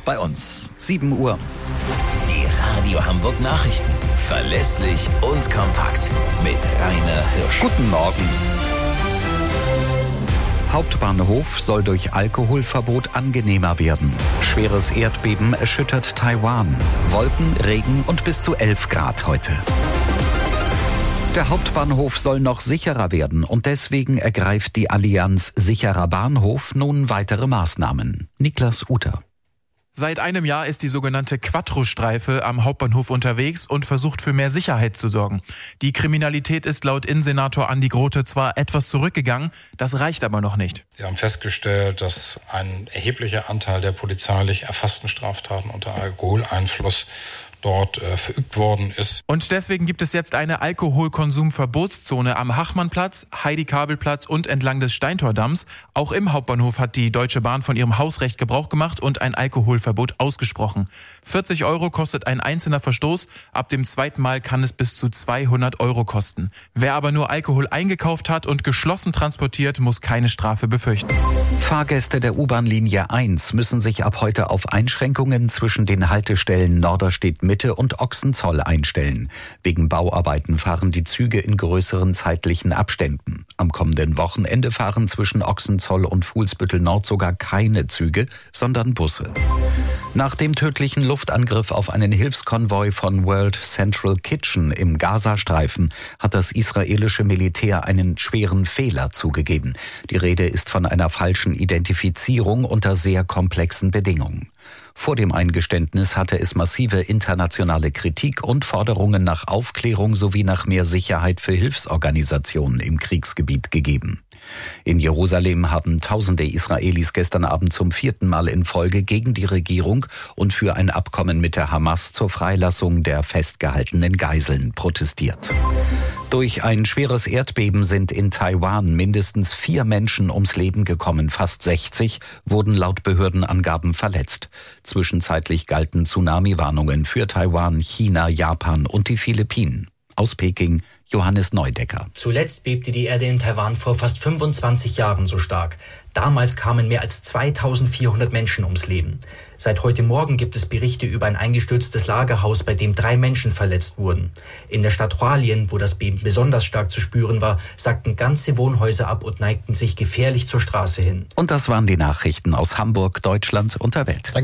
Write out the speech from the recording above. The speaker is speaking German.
bei uns. 7 Uhr. Die Radio Hamburg Nachrichten. Verlässlich und kompakt. Mit Rainer Hirsch. Guten Morgen. Hauptbahnhof soll durch Alkoholverbot angenehmer werden. Schweres Erdbeben erschüttert Taiwan. Wolken, Regen und bis zu 11 Grad heute. Der Hauptbahnhof soll noch sicherer werden und deswegen ergreift die Allianz Sicherer Bahnhof nun weitere Maßnahmen. Niklas Uter. Seit einem Jahr ist die sogenannte Quattro-Streife am Hauptbahnhof unterwegs und versucht für mehr Sicherheit zu sorgen. Die Kriminalität ist laut Innensenator Andi Grote zwar etwas zurückgegangen, das reicht aber noch nicht. Wir haben festgestellt, dass ein erheblicher Anteil der polizeilich erfassten Straftaten unter Alkoholeinfluss dort verübt worden ist. Und deswegen gibt es jetzt eine Alkoholkonsumverbotszone am Hachmannplatz, Heidi-Kabel-Platz und entlang des Steintordamms. Auch im Hauptbahnhof hat die Deutsche Bahn von ihrem Hausrecht Gebrauch gemacht und ein Alkoholverbot ausgesprochen. 40 € kostet ein einzelner Verstoß. Ab dem zweiten Mal kann es bis zu 200 € kosten. Wer aber nur Alkohol eingekauft hat und geschlossen transportiert, muss keine Strafe befürchten. Fahrgäste der U-Bahn-Linie 1 müssen sich ab heute auf Einschränkungen zwischen den Haltestellen Norderstedt Mitte und Ochsenzoll einstellen. Wegen Bauarbeiten fahren die Züge in größeren zeitlichen Abständen. Am kommenden Wochenende fahren zwischen Ochsenzoll und Fuhlsbüttel Nord sogar keine Züge, sondern Busse. Nach dem tödlichen Luftangriff auf einen Hilfskonvoi von World Central Kitchen im Gazastreifen hat das israelische Militär einen schweren Fehler zugegeben. Die Rede ist von einer falschen Identifizierung unter sehr komplexen Bedingungen. Vor dem Eingeständnis hatte es massive internationale Kritik und Forderungen nach Aufklärung sowie nach mehr Sicherheit für Hilfsorganisationen im Kriegsgebiet gegeben. In Jerusalem haben tausende Israelis gestern Abend zum 4. Mal in Folge gegen die Regierung und für ein Abkommen mit der Hamas zur Freilassung der festgehaltenen Geiseln protestiert. Durch ein schweres Erdbeben sind in Taiwan mindestens 4 Menschen ums Leben gekommen. Fast 60 wurden laut Behördenangaben verletzt. Zwischenzeitlich galten Tsunami-Warnungen für Taiwan, China, Japan und die Philippinen. Aus Peking, Johannes Neudecker. Zuletzt bebte die Erde in Taiwan vor fast 25 Jahren so stark. Damals kamen mehr als 2400 Menschen ums Leben. Seit heute Morgen gibt es Berichte über ein eingestürztes Lagerhaus, bei dem 3 Menschen verletzt wurden. In der Stadt Hualien, wo das Beben besonders stark zu spüren war, sackten ganze Wohnhäuser ab und neigten sich gefährlich zur Straße hin. Und das waren die Nachrichten aus Hamburg, Deutschland und der Welt.